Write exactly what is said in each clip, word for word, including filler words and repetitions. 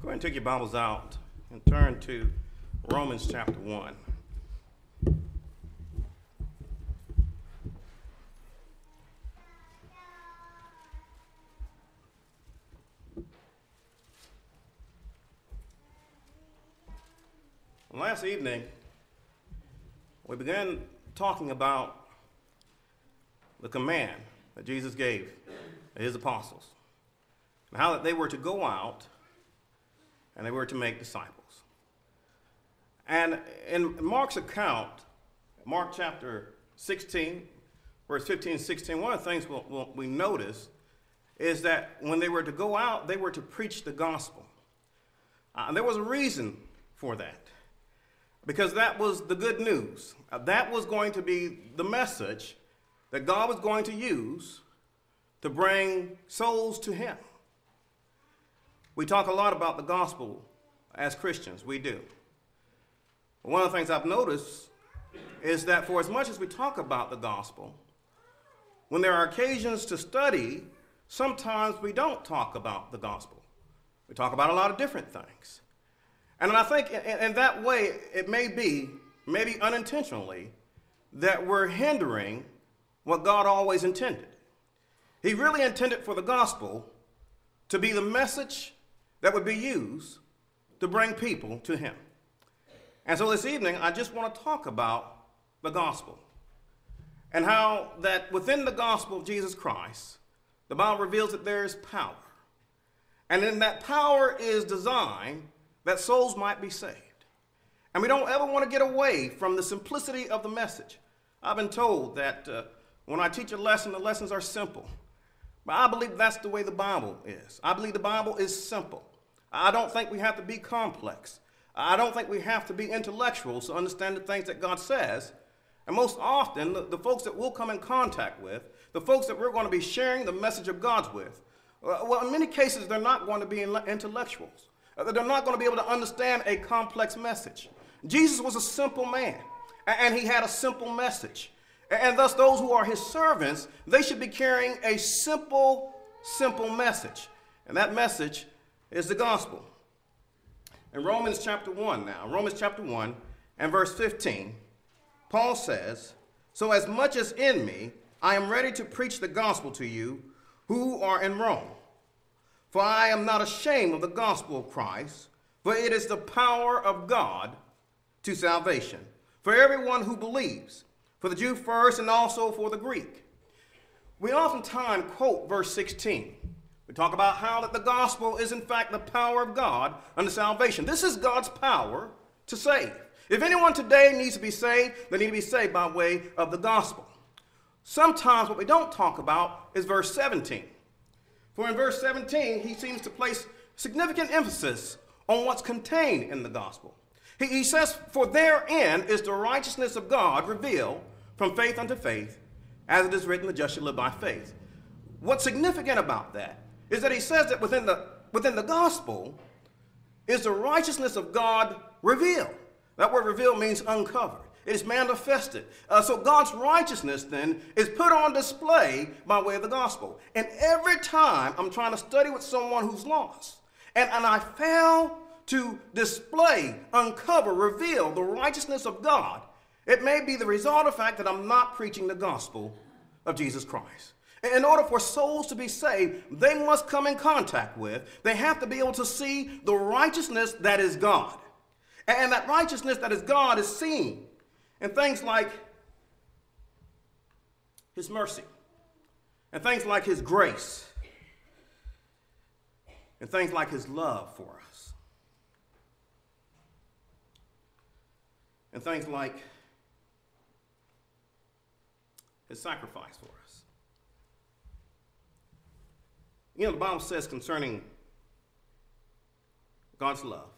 Go ahead and take your Bibles out and turn to Romans chapter one. Last evening, we began talking about the command that Jesus gave his apostles, and how that they were to go out and they were to make disciples. And in Mark's account, Mark chapter sixteen, verse fifteen and sixteen, one of the things we'll, we'll, we notice is that when they were to go out, they were to preach the gospel. Uh, and there was a reason for that, because that was the good news. Uh, that was going to be the message that God was going to use to bring souls to him. We talk a lot about the gospel as Christians. We do. But one of the things I've noticed is that for as much as we talk about the gospel, when there are occasions to study, sometimes we don't talk about the gospel. We talk about a lot of different things. And I think in, in that way, it may be, maybe unintentionally, that we're hindering what God always intended. He really intended for the gospel to be the message that would be used to bring people to him. And so this evening, I just want to talk about the gospel and how that within the gospel of Jesus Christ, the Bible reveals that there is power. And in that power is designed that souls might be saved. And we don't ever want to get away from the simplicity of the message. I've been told that uh, when I teach a lesson, the lessons are simple. But I believe that's the way the Bible is. I believe the Bible is simple. I don't think we have to be complex. I don't think we have to be intellectuals to understand the things that God says. And most often, the, the folks that we'll come in contact with, the folks that we're going to be sharing the message of God with, uh, well, in many cases, they're not going to be intellectuals. Uh, they're not going to be able to understand a complex message. Jesus was a simple man, and he had a simple message. And thus, those who are his servants, they should be carrying a simple, simple message. And that message is the gospel. In Romans chapter one now, Romans chapter one and verse fifteen, Paul says, "So as much as in me, I am ready to preach the gospel to you who are in Rome. For I am not ashamed of the gospel of Christ, for it is the power of God to salvation for everyone who believes, for the Jew first and also for the Greek." We oftentimes quote verse sixteen. We talk about how that the gospel is in fact the power of God unto salvation. This is God's power to save. If anyone today needs to be saved, they need to be saved by way of the gospel. Sometimes what we don't talk about is verse seventeen. For in verse seventeen, he seems to place significant emphasis on what's contained in the gospel. He, he says, "For therein is the righteousness of God revealed from faith unto faith, as it is written, the just shall live by faith." What's significant about that is that he says that within the, within the gospel is the righteousness of God revealed. That word revealed means uncovered. It is manifested. Uh, so God's righteousness then is put on display by way of the gospel. And every time I'm trying to study with someone who's lost, and, and I fail to display, uncover, reveal the righteousness of God, it may be the result of the fact that I'm not preaching the gospel of Jesus Christ. In order for souls to be saved, they must come in contact with, they have to be able to see the righteousness that is God. And that righteousness that is God is seen in things like his mercy, and things like his grace, and things like his love for us, and things like his sacrifice for us. You know, the Bible says concerning God's love,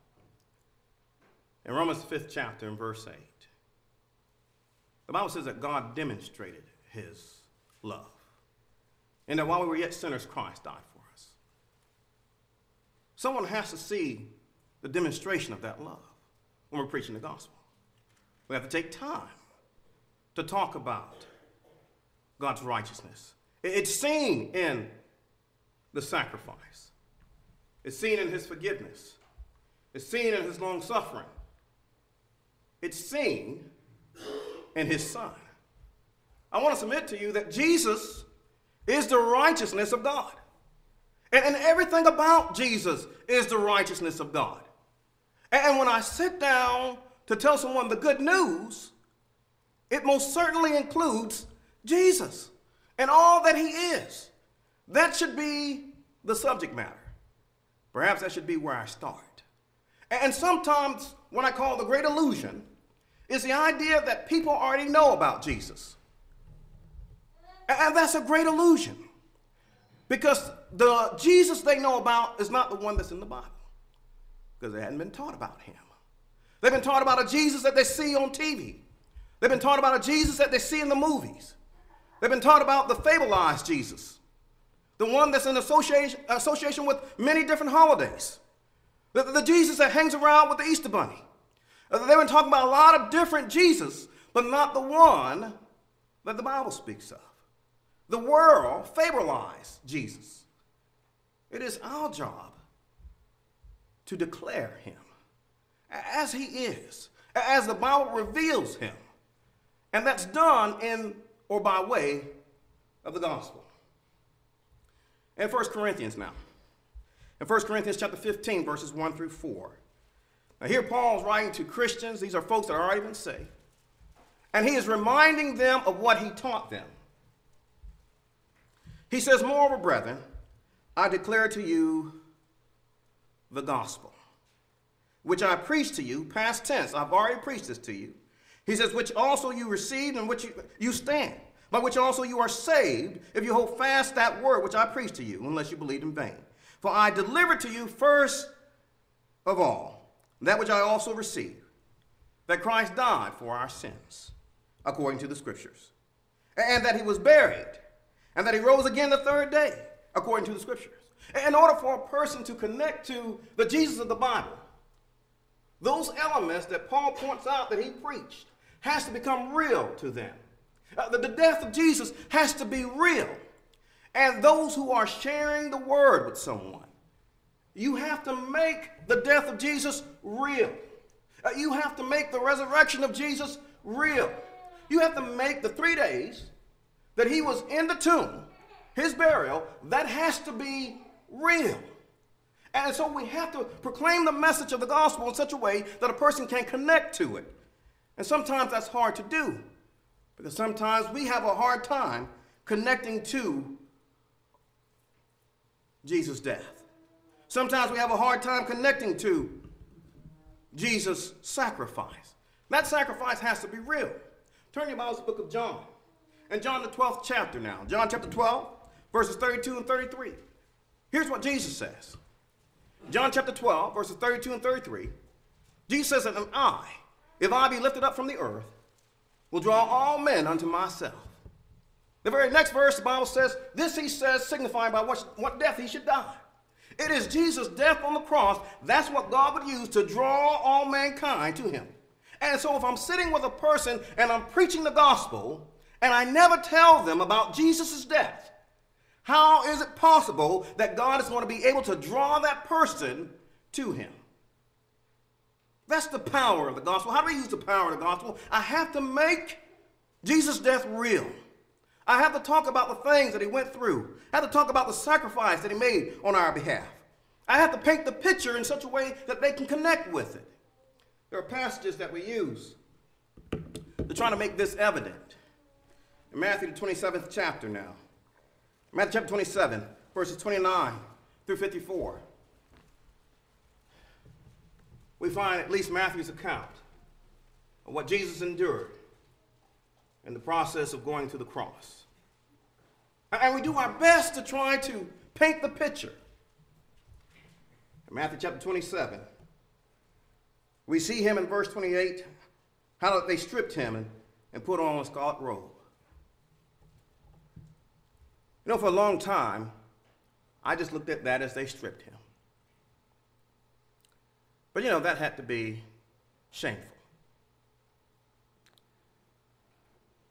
in Romans fifth chapter in verse eight, the Bible says that God demonstrated his love, and that while we were yet sinners, Christ died for us. Someone has to see the demonstration of that love when we're preaching the gospel. We have to take time to talk about God's righteousness. It's seen in the sacrifice. It's seen in his forgiveness. It's seen in his long suffering. It's seen in his Son. I want to submit to you that Jesus is the righteousness of God. And, and everything about Jesus is the righteousness of God. And, and when I sit down to tell someone the good news, it most certainly includes Jesus and all that he is. That should be the subject matter. Perhaps that should be where I start. And sometimes what I call the great illusion is the idea that people already know about Jesus. And that's a great illusion, because the Jesus they know about is not the one that's in the Bible, because they hadn't been taught about him. They've been taught about a Jesus that they see on T V. They've been taught about a Jesus that they see in the movies. They've been taught about the fableized Jesus, the one that's in association, association with many different holidays, the, the Jesus that hangs around with the Easter Bunny. They've been talking about a lot of different Jesus, but not the one that the Bible speaks of. The world fableized Jesus. It is our job to declare him as he is, as the Bible reveals him. And that's done in or by way of the gospel. In First Corinthians now. In First Corinthians chapter fifteen, verses one through four. Now here Paul's writing to Christians. These are folks that are already been saved. And he is reminding them of what he taught them. He says, moreover, brethren, I declare to you the gospel, which I preached to you, past tense. I've already preached this to you. He says, which also you received and which you, you stand, by which also you are saved, if you hold fast that word which I preached to you, unless you believed in vain. For I delivered to you first of all that which I also received, that Christ died for our sins, according to the Scriptures, and that he was buried, and that he rose again the third day, according to the Scriptures. In order for a person to connect to the Jesus of the Bible, those elements that Paul points out that he preached has to become real to them. Uh, the, the death of Jesus has to be real. And those who are sharing the word with someone, you have to make the death of Jesus real. Uh, you have to make the resurrection of Jesus real. You have to make the three days that he was in the tomb, his burial, that has to be real. And so we have to proclaim the message of the gospel in such a way that a person can connect to it. And sometimes that's hard to do, because sometimes we have a hard time connecting to Jesus' death. Sometimes we have a hard time connecting to Jesus' sacrifice. That sacrifice has to be real. Turn your Bibles to the book of John. And John, the twelfth chapter now. John chapter twelve, verses thirty-two and thirty-three. Here's what Jesus says. John chapter twelve, verses thirty-two and thirty-three. Jesus says, and I, if I be lifted up from the earth, will draw all men unto myself. The very next verse, the Bible says, this he says, signifying by what, what death he should die. It is Jesus' death on the cross. That's what God would use to draw all mankind to him. And so if I'm sitting with a person and I'm preaching the gospel, and I never tell them about Jesus' death, how is it possible that God is going to be able to draw that person to him? That's the power of the gospel. How do we use the power of the gospel? I have to make Jesus' death real. I have to talk about the things that he went through. I have to talk about the sacrifice that he made on our behalf. I have to paint the picture in such a way that they can connect with it. There are passages that we use to try to make this evident. In Matthew, the twenty-seventh chapter now. Matthew chapter twenty-seven, verses twenty-nine through fifty-four. We find at least Matthew's account of what Jesus endured in the process of going to the cross. And we do our best to try to paint the picture. In Matthew chapter twenty-seven, we see him in verse twenty-eight, how they stripped him and, and put on a scarlet robe. You know, for a long time, I just looked at that as they stripped him. But, you know, that had to be shameful.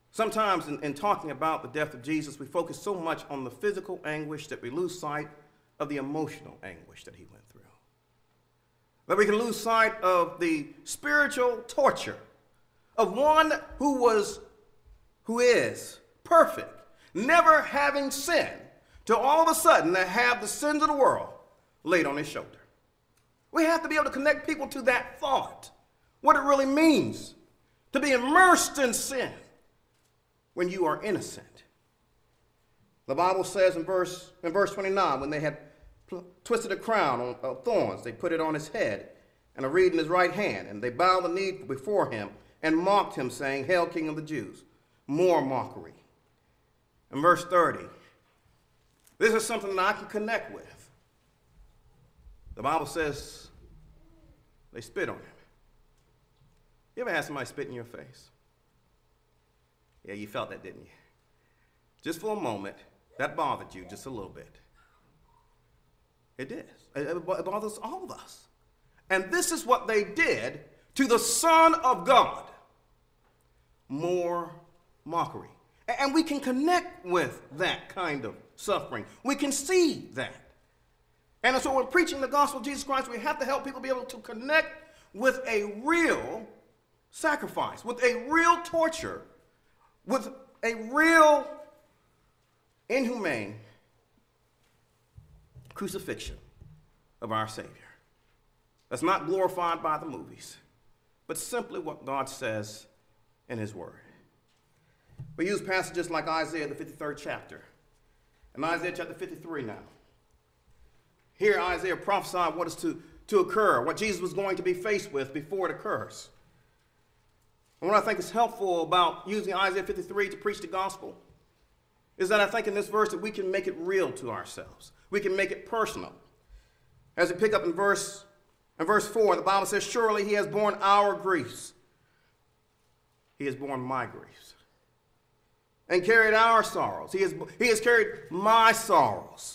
Sometimes in, in talking about the death of Jesus, we focus so much on the physical anguish that we lose sight of the emotional anguish that he went through. That we can lose sight of the spiritual torture of one who was, who is perfect, never having sinned, to all of a sudden to have the sins of the world laid on his shoulder. We have to be able to connect people to that thought, what it really means to be immersed in sin when you are innocent. The Bible says in verse, in verse twenty-nine, when they had pl- twisted a crown of, of thorns, they put it on his head and a reed in his right hand, and they bowed the knee before him and mocked him, saying, "Hail, King of the Jews." More mockery. In verse thirty, this is something that I can connect with. The Bible says they spit on him. You ever had somebody spit in your face? Yeah, you felt that, didn't you? Just for a moment, that bothered you just a little bit. It did. It bothers all of us. And this is what they did to the Son of God. More mockery. And we can connect with that kind of suffering. We can see that. And so when preaching the gospel of Jesus Christ, we have to help people be able to connect with a real sacrifice, with a real torture, with a real inhumane crucifixion of our Savior. That's not glorified by the movies, but simply what God says in his word. We use passages like Isaiah, the fifty-third chapter, and Isaiah chapter fifty-three now. Here Isaiah prophesied what is to, to occur, what Jesus was going to be faced with before it occurs. And what I think is helpful about using Isaiah fifty-three to preach the gospel is that I think in this verse that we can make it real to ourselves. We can make it personal. As we pick up in verse, in verse four, the Bible says, "Surely he has borne our griefs. He has borne my griefs. And carried our sorrows. He has, he has carried my sorrows.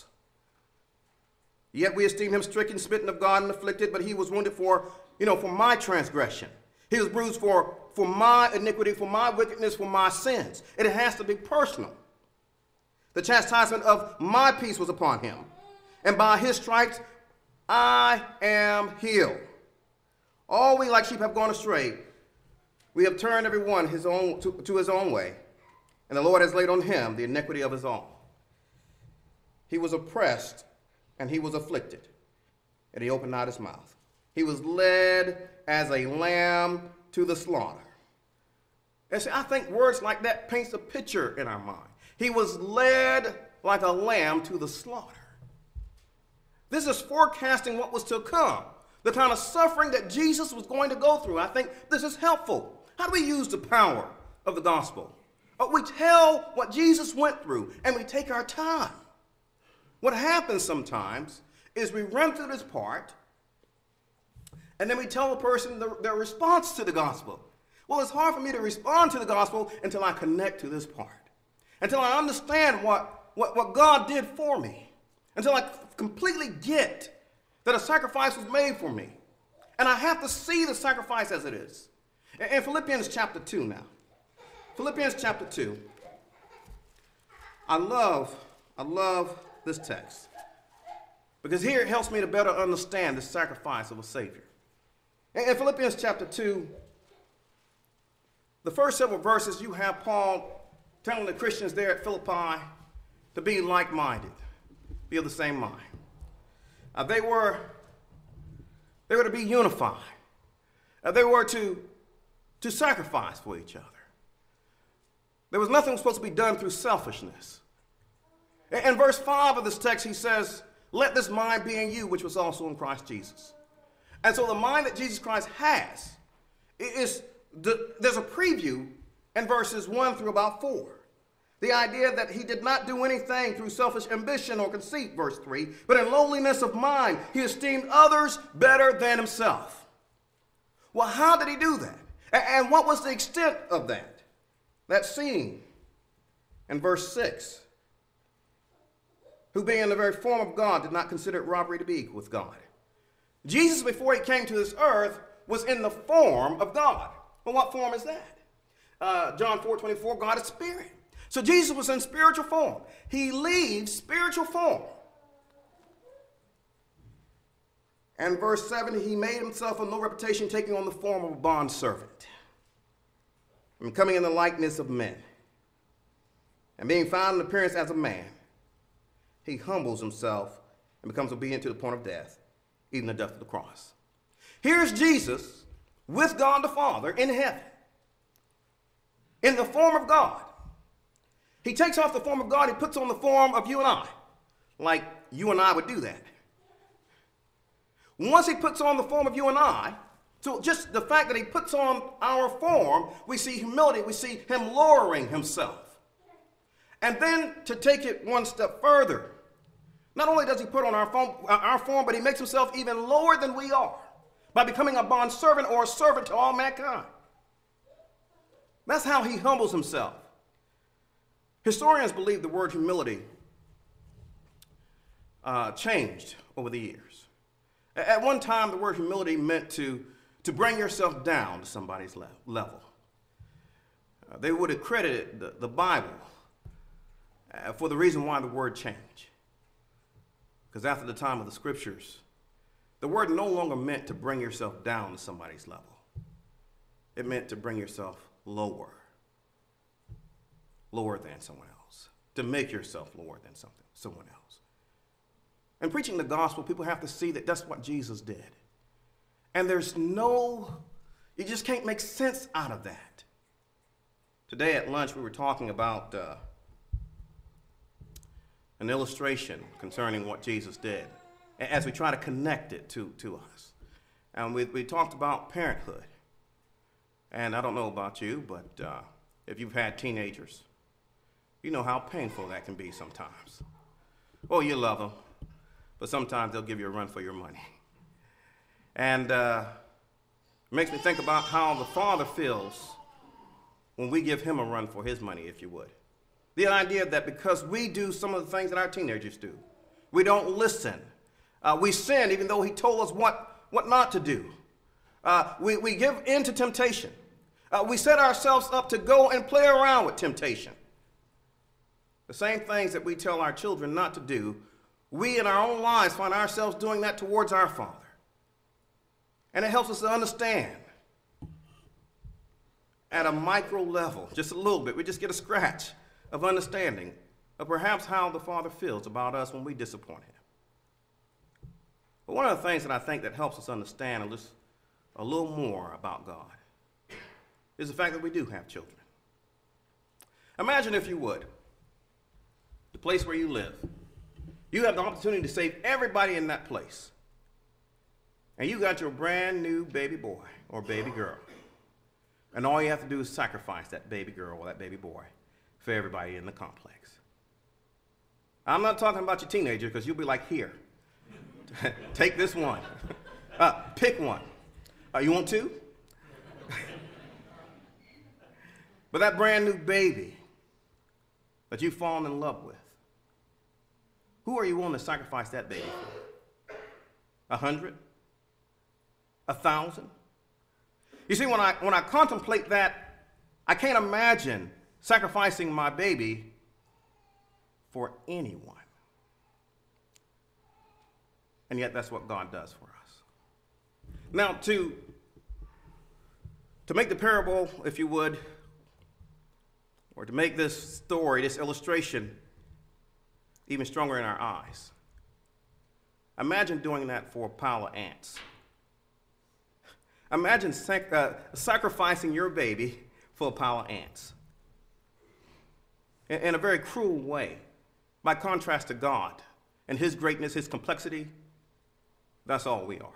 Yet we esteem him stricken, smitten of God, and afflicted, but he was wounded for, you know, for my transgression. He was bruised for, for my iniquity, for my wickedness, for my sins." It has to be personal. "The chastisement of my peace was upon him, and by his stripes I am healed. All we like sheep have gone astray. We have turned every one his own, to, to his own way, and the Lord has laid on him the iniquity of us all. He was oppressed, and he was afflicted, and he opened not his mouth. He was led as a lamb to the slaughter." And see, I think words like that paints a picture in our mind. He was led like a lamb to the slaughter. This is forecasting what was to come, the kind of suffering that Jesus was going to go through. I think this is helpful. How do we use the power of the gospel? We tell what Jesus went through, and we take our time. What happens sometimes is we run through this part, and then we tell the person the, their response to the gospel. Well, it's hard for me to respond to the gospel until I connect to this part, until I understand what, what, what God did for me, until I completely get that a sacrifice was made for me. And I have to see the sacrifice as it is. In, in Philippians chapter two now, Philippians chapter two, I love, I love this text, because here it helps me to better understand the sacrifice of a Savior. In, in Philippians chapter two, the first several verses, you have Paul telling the Christians there at Philippi to be like-minded, be of the same mind. Uh, they were, they were to be unified. Uh, they were to, to sacrifice for each other. There was nothing supposed to be done through selfishness. In, in verse five of this text, he says, "Let this mind be in you, which was also in Christ Jesus." And so the mind that Jesus Christ has is, the, there's a preview in verses one through about four. The idea that he did not do anything through selfish ambition or conceit, verse three, but in lowliness of mind, he esteemed others better than himself. Well, how did he do that? And what was the extent of that? That scene in verse six. "Who being in the very form of God did not consider it robbery to be equal with God." Jesus, before he came to this earth, was in the form of God. Well, what form is that? Uh, John four twenty-four, God is spirit. So Jesus was in spiritual form. He leaves spiritual form And verse seven, he made himself of no reputation, taking on the form of a bondservant, and coming in the likeness of men. And being found in appearance as a man, he humbles himself and becomes obedient to the point of death, even the death of the cross. Here's Jesus with God the Father in heaven, in the form of God. He takes off the form of God, he puts on the form of you and I, like you and I would do that. Once he puts on the form of you and I, so just the fact that he puts on our form, we see humility, we see him lowering himself. And then to take it one step further, not only does he put on our form, our form, but he makes himself even lower than we are by becoming a bondservant or a servant to all mankind. That's how he humbles himself. Historians believe the word humility uh, changed over the years. At one time, the word humility meant to, to bring yourself down to somebody's le- level. Uh, they would have credited the, the Bible uh, for the reason why the word changed. Because after the time of the scriptures, the word no longer meant to bring yourself down to somebody's level. It meant to bring yourself lower, lower than someone else, to make yourself lower than something, someone else. In preaching the gospel, people have to see that that's what Jesus did. And there's no, you just can't make sense out of that. Today at lunch, we were talking about uh, an illustration concerning what Jesus did, as we try to connect it to, to us. And we, we talked about parenthood. And I don't know about you, but uh, if you've had teenagers, you know how painful that can be sometimes. Oh, you love them, but sometimes they'll give you a run for your money. And uh, it makes me think about how the Father feels when we give him a run for his money, if you would. The idea that because we do some of the things that our teenagers do, we don't listen. Uh, we sin even though he told us what, what not to do. Uh, we, we give in to temptation. Uh, we set ourselves up to go and play around with temptation. The same things that we tell our children not to do, we in our own lives find ourselves doing that towards our Father. And it helps us to understand at a micro level, just a little bit, we just get a scratch of understanding of perhaps how the Father feels about us when we disappoint him. But one of the things that I think that helps us understand a little, a little more about God is the fact that we do have children. Imagine, if you would, the place where you live. You have the opportunity to save everybody in that place. And you got your brand new baby boy or baby girl. And all you have to do is sacrifice that baby girl or that baby boy for everybody in the complex. I'm not talking about your teenager, because you'll be like, here, take this one. Uh, pick one. Uh, you want two? But that brand new baby that you've fallen in love with, who are you willing to sacrifice that baby for? A hundred? A thousand? You see, when I, when I contemplate that, I can't imagine sacrificing my baby for anyone. And yet that's what God does for us. Now, to, to make the parable, if you would, or to make this story, this illustration, even stronger in our eyes, imagine doing that for a pile of ants. Imagine sac- uh, sacrificing your baby for a pile of ants. In, in a very cruel way. By contrast to God and his greatness, his complexity, that's all we are.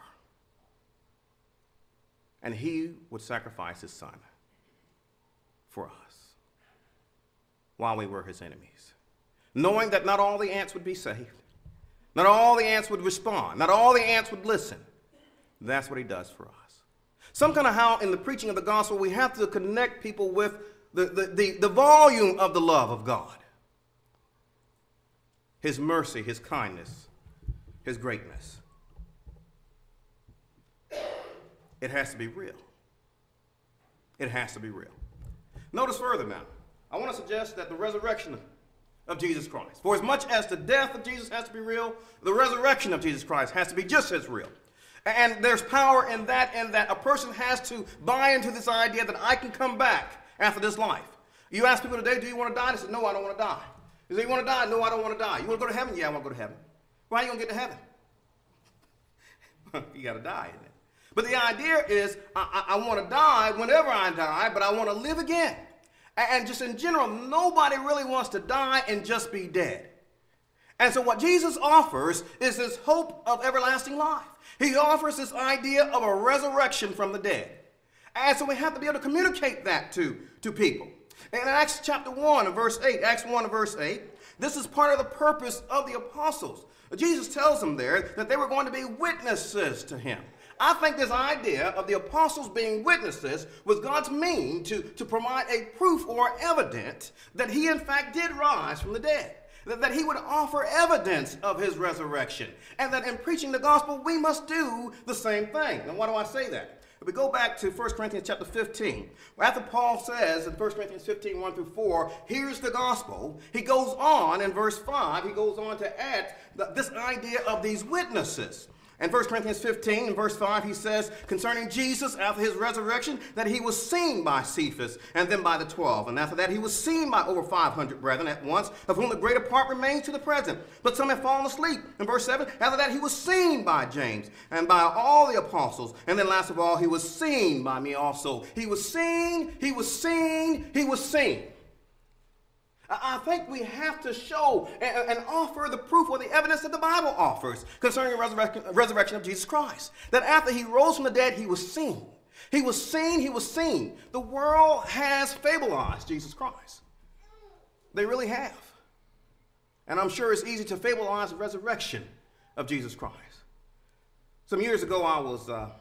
And he would sacrifice his son for us while we were his enemies. Knowing that not all the ants would be saved. Not all the ants would respond. Not all the ants would listen. That's what he does for us. Some kind of how in the preaching of the gospel we have to connect people with the, the, the, the volume of the love of God. His mercy, his kindness, his greatness. It has to be real. It has to be real. Notice further now. I want to suggest that the resurrection of Jesus Christ, for as much as the death of Jesus has to be real, the resurrection of Jesus Christ has to be just as real. And there's power in that, in that a person has to buy into this idea that I can come back after this life. You ask people today, do you want to die? They say, no, I don't want to die. You say, you want to die? No, I don't want to die. You want to go to heaven? Yeah, I want to go to heaven. Why are you going to get to heaven? You got to die, isn't it? But the idea is, I, I, I want to die whenever I die, but I want to live again. And just in general, nobody really wants to die and just be dead. And so what Jesus offers is this hope of everlasting life. He offers this idea of a resurrection from the dead. And so we have to be able to communicate that to, to people. In Acts chapter one and verse eight, Acts one and verse eight, this is part of the purpose of the apostles. Jesus tells them there that they were going to be witnesses to him. I think this idea of the apostles being witnesses was God's mean to, to provide a proof or evidence that he in fact did rise from the dead. That, that he would offer evidence of his resurrection. And that in preaching the gospel, we must do the same thing. Now, why do I say that? If we go back to First Corinthians chapter fifteen, after Paul says in First Corinthians fifteen, one through four, here's the gospel, he goes on in verse five, he goes on to add the, this idea of these witnesses. In First Corinthians fifteen, in verse five, he says concerning Jesus after his resurrection that he was seen by Cephas and then by the twelve. And after that, he was seen by over five hundred brethren at once, of whom the greater part remains to the present. But some have fallen asleep. In verse seven, after that, he was seen by James and by all the apostles. And then last of all, he was seen by me also. He was seen, he was seen, he was seen. I think we have to show and, and offer the proof or the evidence that the Bible offers concerning the resurrection, resurrection of Jesus Christ. That after he rose from the dead, he was seen. He was seen, he was seen. The world has fableized Jesus Christ. They really have. And I'm sure it's easy to fableize the resurrection of Jesus Christ. Some years ago, I was, uh,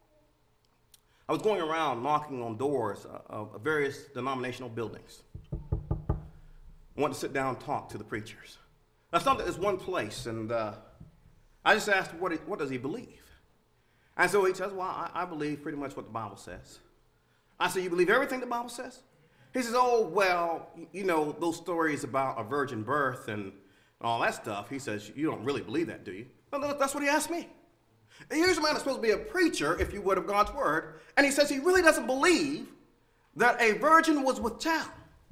I was going around knocking on doors of various denominational buildings. I wanted to sit down and talk to the preachers. I stopped at this one place, and uh, I just asked, what, he, what does he believe? And so he says, well, I, I believe pretty much what the Bible says. I said, you believe everything the Bible says? He says, oh, well, you know, those stories about a virgin birth and all that stuff. He says, you don't really believe that, do you? No, that's what he asked me. And here's a man that's supposed to be a preacher, if you would, of God's word, and he says he really doesn't believe that a virgin was with child.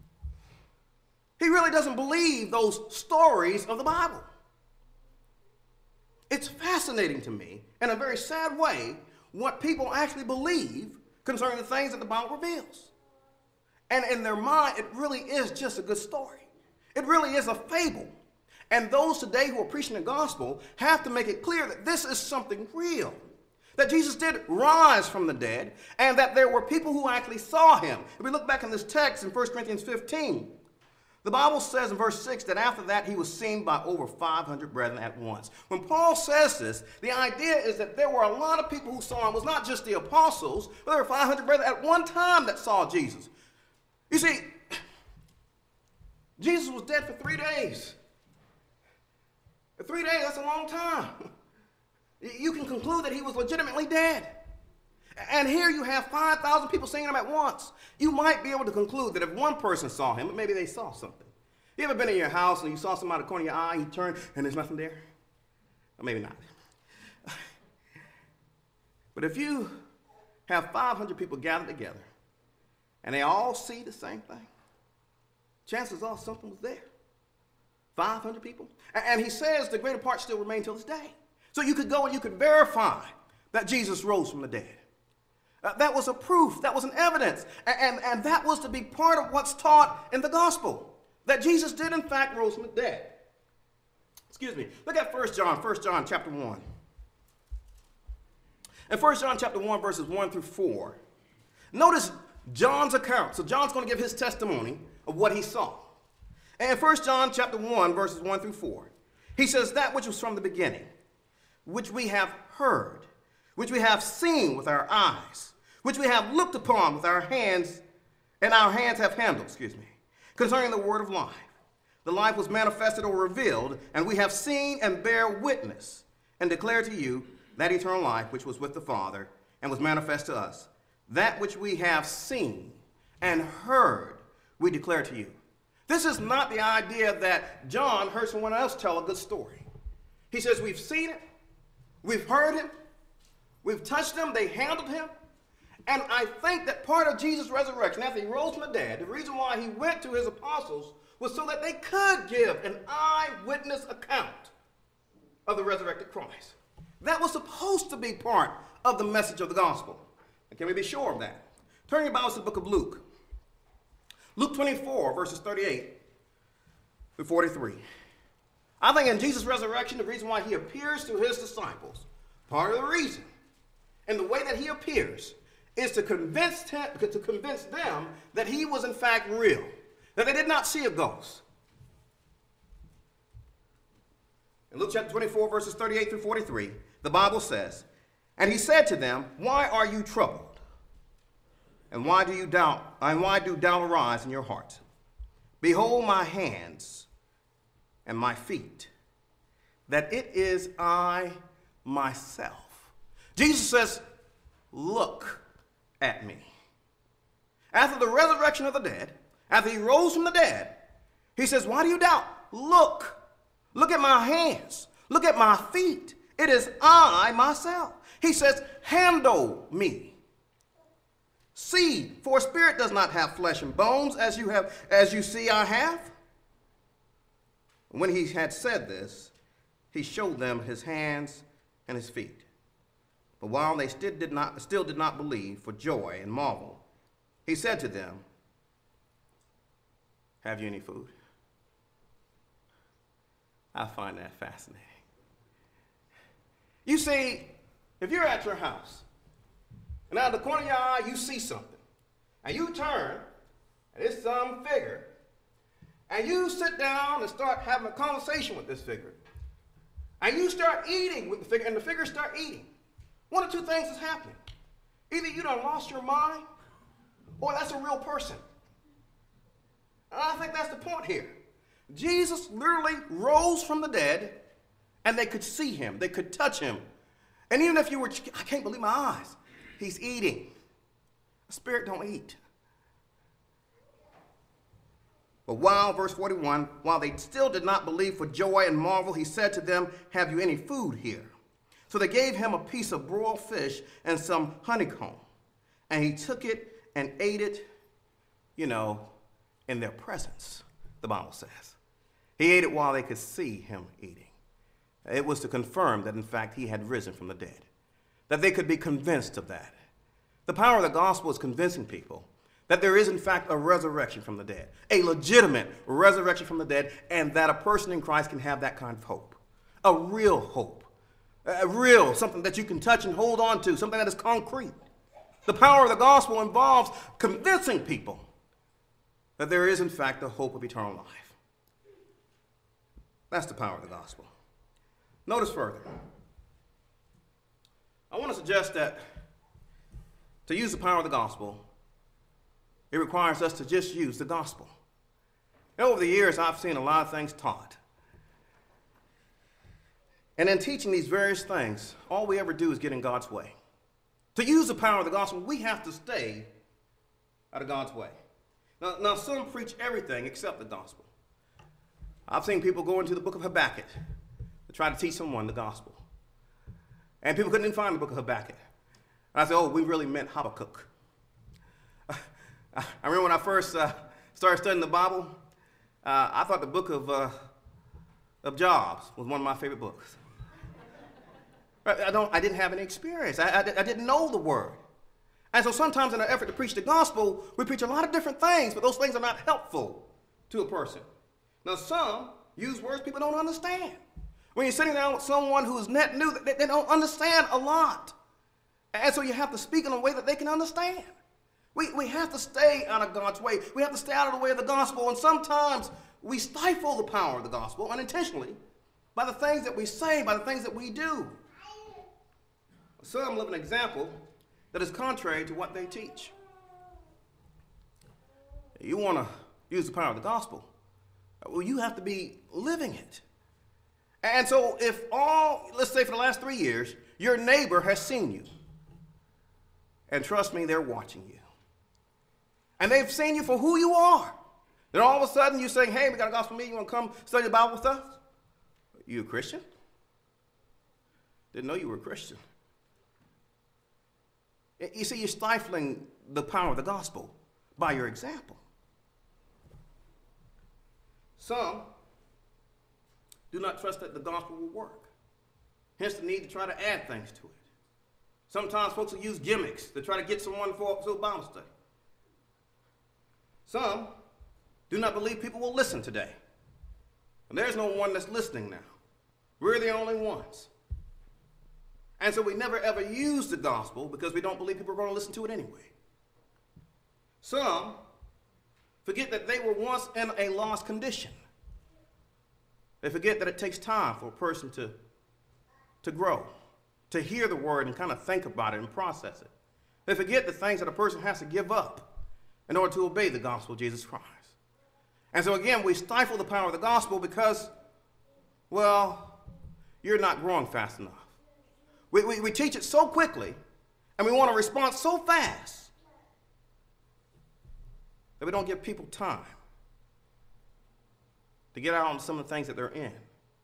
He really doesn't believe those stories of the Bible. It's fascinating to me, in a very sad way, what people actually believe concerning the things that the Bible reveals. And in their mind, it really is just a good story. It really is a fable. And those today who are preaching the gospel have to make it clear that this is something real. That Jesus did rise from the dead, and that there were people who actually saw him. If we look back in this text in First Corinthians fifteen, the Bible says in verse six that after that he was seen by over five hundred brethren at once. When Paul says this, the idea is that there were a lot of people who saw him. It was not just the apostles, but there were five hundred brethren at one time that saw Jesus. You see, Jesus was dead for three days. For three days, that's a long time. You can conclude that he was legitimately dead. And here you have five thousand people seeing him at once. You might be able to conclude that if one person saw him, maybe they saw something. You ever been in your house and you saw somebody out the corner of your eye, and you turn and there's nothing there? Or maybe not. But if you have five hundred people gathered together and they all see the same thing, chances are something was there. five hundred people. And he says the greater part still remain till this day. So you could go and you could verify that Jesus rose from the dead. Uh, that was a proof. That was an evidence. And, and, and that was to be part of what's taught in the gospel. That Jesus did, in fact, rose from the dead. Excuse me. Look at First John, First John chapter one. In First John chapter one, verses one through four, notice John's account. So John's going to give his testimony of what he saw. And in First John chapter one, verses one through four, he says, that which was from the beginning, which we have heard, which we have seen with our eyes, which we have looked upon with our hands, and our hands have handled, excuse me, concerning the word of life. The life was manifested or revealed, and we have seen and bear witness, and declare to you that eternal life which was with the Father, and was manifest to us. That which we have seen and heard, we declare to you. This is not the idea that John heard someone else tell a good story. He says we've seen it, we've heard it, We've touched him. They handled him. And I think that part of Jesus' resurrection, after he rose from the dead, the reason why he went to his apostles was so that they could give an eyewitness account of the resurrected Christ. That was supposed to be part of the message of the gospel. And can we be sure of that? Turn your Bibles to the book of Luke. Luke twenty-four, verses thirty-eight through forty-three. I think in Jesus' resurrection, the reason why he appears to his disciples, part of the reason, and the way that he appears, is to convince, him, to convince them that he was in fact real, that they did not see a ghost. In Luke chapter twenty-four, verses thirty-eight through forty-three, the Bible says, "And he said to them, why are you troubled? And why do you doubt, and why do doubt arise in your heart? Behold my hands and my feet, that it is I myself." Jesus says, look at me. After the resurrection of the dead, after he rose from the dead, he says, why do you doubt? Look. Look at my hands. Look at my feet. It is I myself. He says, handle me. See, for a spirit does not have flesh and bones, as you have, as you see I have. When he had said this, he showed them his hands and his feet. But while they still did not, still did not believe for joy and marvel, he said to them, have you any food? I find that fascinating. You see, if you're at your house, and out of the corner of your eye, you see something, and you turn, and it's some figure, and you sit down and start having a conversation with this figure, and you start eating with the figure, and the figure start eating, one of two things is happening. Either you done lost your mind, or that's a real person. And I think that's the point here. Jesus literally rose from the dead, and they could see him. They could touch him. And even if you were, I can't believe my eyes. He's eating. The spirit don't eat. But while, verse forty-one, while they still did not believe for joy and marvel, he said to them, have you any food here? So they gave him a piece of broiled fish and some honeycomb. And he took it and ate it, you know, in their presence, the Bible says. He ate it while they could see him eating. It was to confirm that, in fact, he had risen from the dead, that they could be convinced of that. The power of the gospel is convincing people that there is, in fact, a resurrection from the dead, a legitimate resurrection from the dead, and that a person in Christ can have that kind of hope, a real hope, a real, something that you can touch and hold on to, something that is concrete. The power of the gospel involves convincing people that there is, in fact, the hope of eternal life. That's the power of the gospel. Notice further. I want to suggest that to use the power of the gospel, it requires us to just use the gospel. And over the years, I've seen a lot of things taught. And in teaching these various things, all we ever do is get in God's way. To use the power of the gospel, we have to stay out of God's way. Now, now, some preach everything except the gospel. I've seen people go into the book of Habakkuk to try to teach someone the gospel. And people couldn't even find the book of Habakkuk. And I said, oh, we really meant Habakkuk. I remember when I first uh, started studying the Bible, uh, I thought the book of, uh, of Jobs was one of my favorite books. I, don't, I didn't have any experience. I, I, I didn't know the word. And so sometimes in an effort to preach the gospel, we preach a lot of different things, but those things are not helpful to a person. Now, some use words people don't understand. When you're sitting down with someone who's net new, they, they don't understand a lot. And so you have to speak in a way that they can understand. We, we have to stay out of God's way. We have to stay out of the way of the gospel. And sometimes we stifle the power of the gospel unintentionally by the things that we say, by the things that we do. Some live an example that is contrary to what they teach. You want to use the power of the gospel, well, you have to be living it. And so if all, let's say for the last three years, your neighbor has seen you, and trust me, they're watching you. And they've seen you for who you are. Then all of a sudden you're saying, hey, we got a gospel meeting, you want to come study the Bible with us? You a Christian? Didn't know you were a Christian. You see, you're stifling the power of the gospel by your example. Some do not trust that the gospel will work. Hence the need to try to add things to it. Sometimes folks will use gimmicks to try to get someone for to a Bible study. Some do not believe people will listen today. And there's no one that's listening now. We're the only ones. And so we never ever use the gospel because we don't believe people are going to listen to it anyway. Some forget that they were once in a lost condition. They forget that it takes time for a person to, to grow, to hear the word and kind of think about it and process it. They forget the things that a person has to give up in order to obey the gospel of Jesus Christ. And so again, we stifle the power of the gospel because, well, you're not growing fast enough. We, we, we teach it so quickly, and we want a response so fast that we don't give people time to get out on some of the things that they're in.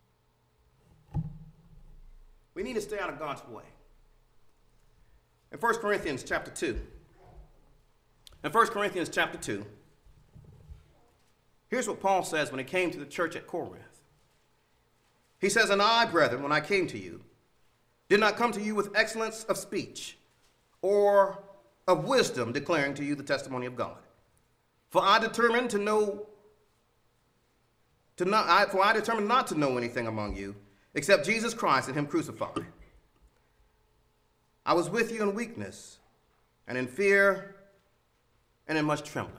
We need to stay out of God's way. In First Corinthians chapter two, in First Corinthians chapter two, here's what Paul says when he came to the church at Corinth. He says, "And I, brethren, when I came to you, did not come to you with excellence of speech or of wisdom, declaring to you the testimony of God. For I determined to know, to not, I, for I determined not to know anything among you except Jesus Christ and him crucified. I was with you in weakness and in fear and in much trembling."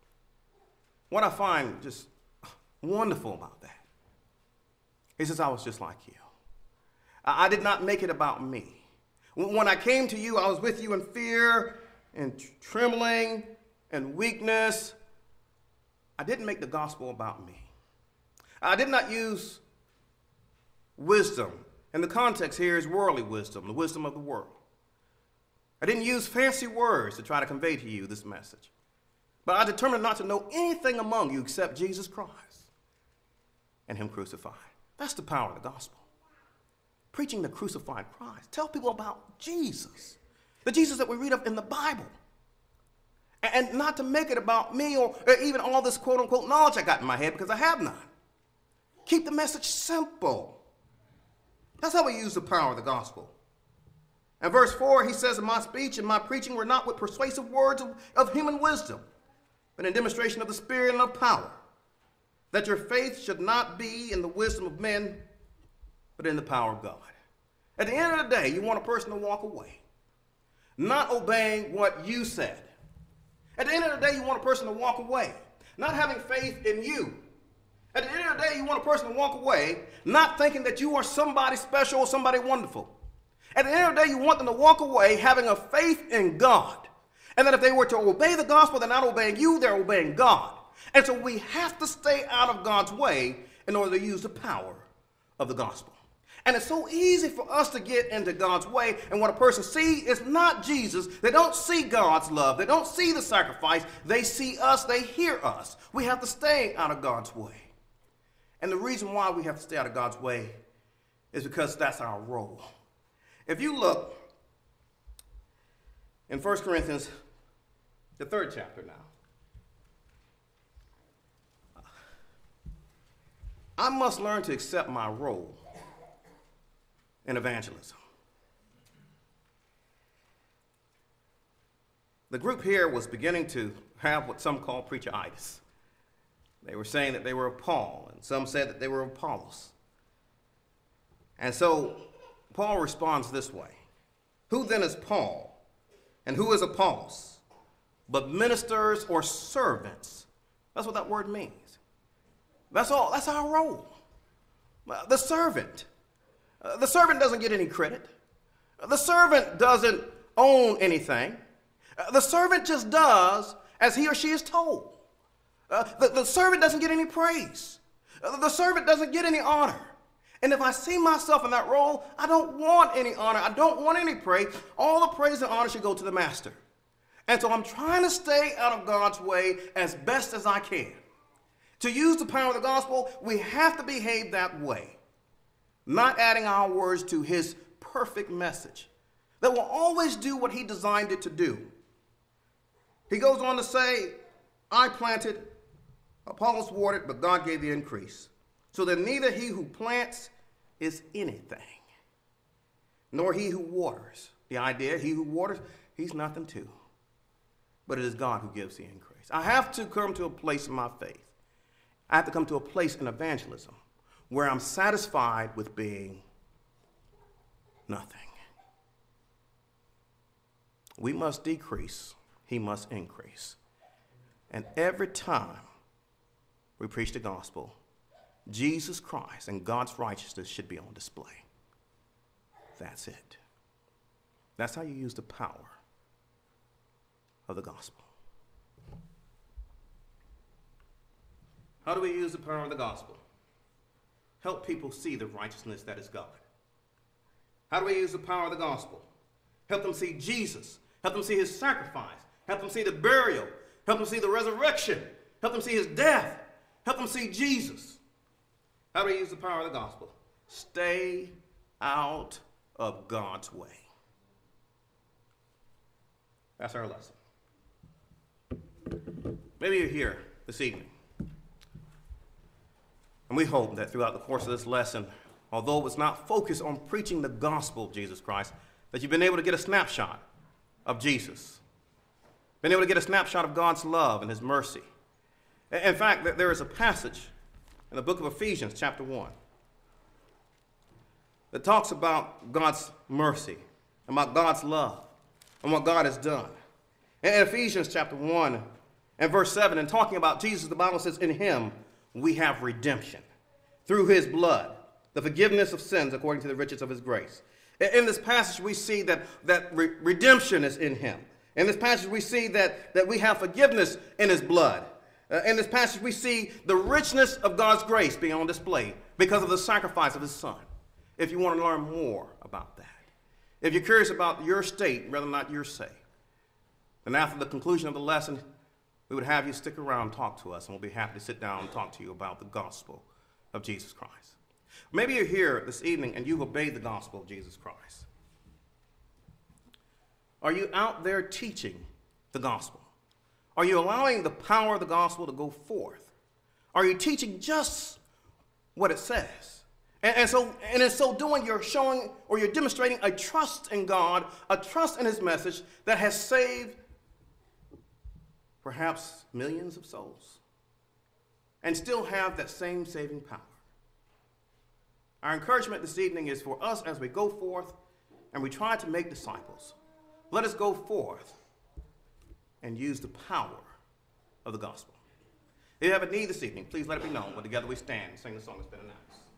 What I find just wonderful about that, he says, I was just like you. I did not make it about me. When I came to you, I was with you in fear and trembling and weakness. I didn't make the gospel about me. I did not use wisdom. And the context here is worldly wisdom, the wisdom of the world. I didn't use fancy words to try to convey to you this message. But I determined not to know anything among you except Jesus Christ and him crucified. That's the power of the gospel. Preaching the crucified Christ. Tell people about Jesus. The Jesus that we read of in the Bible. And not to make it about me or even all this quote-unquote knowledge I got in my head, because I have none. Keep the message simple. That's how we use the power of the gospel. In verse four, he says, "In my speech and my preaching were not with persuasive words of, of human wisdom, but in demonstration of the Spirit and of power, that your faith should not be in the wisdom of men, but in the power of God." At the end of the day, you want a person to walk away, not obeying what you said. At the end of the day, you want a person to walk away, not having faith in you. At the end of the day, you want a person to walk away, not thinking that you are somebody special or somebody wonderful. At the end of the day, you want them to walk away having a faith in God. And that if they were to obey the gospel, they're not obeying you, they're obeying God. And so we have to stay out of God's way in order to use the power of the gospel. And it's so easy for us to get into God's way, and what a person sees is not Jesus. They don't see God's love. They don't see the sacrifice. They see us. They hear us. We have to stay out of God's way. And the reason why we have to stay out of God's way is because that's our role. If you look in First Corinthians, the third chapter now, I must learn to accept my role in evangelism. The group here was beginning to have what some call preacheritis. They were saying that they were of Paul, and some said that they were of Apollos. And so Paul responds this way: "Who then is Paul, and who is Apollos, but ministers or servants?" That's what that word means. That's all. That's our role. The servant. Uh, the servant doesn't get any credit. Uh, the servant doesn't own anything. Uh, the servant just does as he or she is told. Uh, the, the servant doesn't get any praise. Uh, the servant doesn't get any honor. And if I see myself in that role, I don't want any honor. I don't want any praise. All the praise and honor should go to the master. And so I'm trying to stay out of God's way as best as I can. To use the power of the gospel, we have to behave that way. Not adding our words to his perfect message. that will always do what he designed it to do. He goes on to say, I planted, Apollos watered, but God gave the increase. So that neither he who plants is anything, nor he who waters. The idea, he who waters, he's nothing too. But it is God who gives the increase. I have to come to a place in my faith. I have to come to a place in evangelism where I'm satisfied with being nothing. We must decrease, he must increase. And every time we preach the gospel, Jesus Christ and God's righteousness should be on display. That's it. That's how you use the power of the gospel. How do we use the power of the gospel? Help people see the righteousness that is God. How do we use the power of the gospel? Help them see Jesus. Help them see his sacrifice. Help them see the burial. Help them see the resurrection. Help them see his death. Help them see Jesus. How do we use the power of the gospel? Stay out of God's way. That's our lesson. Maybe you're here this evening, and we hope that throughout the course of this lesson, although it was not focused on preaching the gospel of Jesus Christ, that you've been able to get a snapshot of Jesus, been able to get a snapshot of God's love and his mercy. In fact, there is a passage in the book of Ephesians, chapter one, that talks about God's mercy, about God's love, and what God has done. In Ephesians chapter one and verse seven, and talking about Jesus, the Bible says, in him we have redemption through his blood, the forgiveness of sins according to the riches of his grace. In this passage, we see that, that re- redemption is in him. In this passage, we see that, that we have forgiveness in his blood. Uh, in this passage, we see the richness of God's grace being on display because of the sacrifice of his son. If you want to learn more about that, if you're curious about your state, whether or not you're saved, then after the conclusion of the lesson, we would have you stick around and talk to us, and we'll be happy to sit down and talk to you about the gospel of Jesus Christ. Maybe you're here this evening and you've obeyed the gospel of Jesus Christ. Are you out there teaching the gospel? Are you allowing the power of the gospel to go forth? Are you teaching just what it says? And, and so, and in so doing, you're showing or you're demonstrating a trust in God, a trust in his message that has saved perhaps millions of souls and still have that same saving power. Our encouragement this evening is for us as we go forth and we try to make disciples. Let us go forth and use the power of the gospel. If you have a need this evening, please let it be known. But together we stand and sing the song that's been announced.